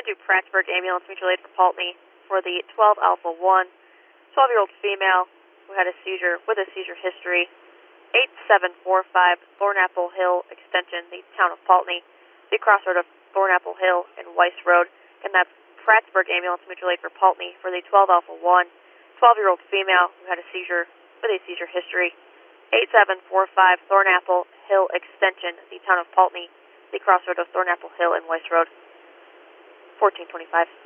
to Prattsburg Ambulance Mutual Aid for Paltney for the 12 Alpha 1, 12-year-old female who had a seizure with a seizure history, 8745 Thornapple Hill Extension, the town of Paltney, the crossroad of Thornapple Hill and Weiss Road. And that's Prattsburg Ambulance Mutual Aid for Paltney for the 12 Alpha 1, 12-year-old female who had a seizure with a seizure history, 8745 Thornapple Hill Extension, the town of Paltney, the crossroad of Thornapple Hill and Weiss Road. 1425.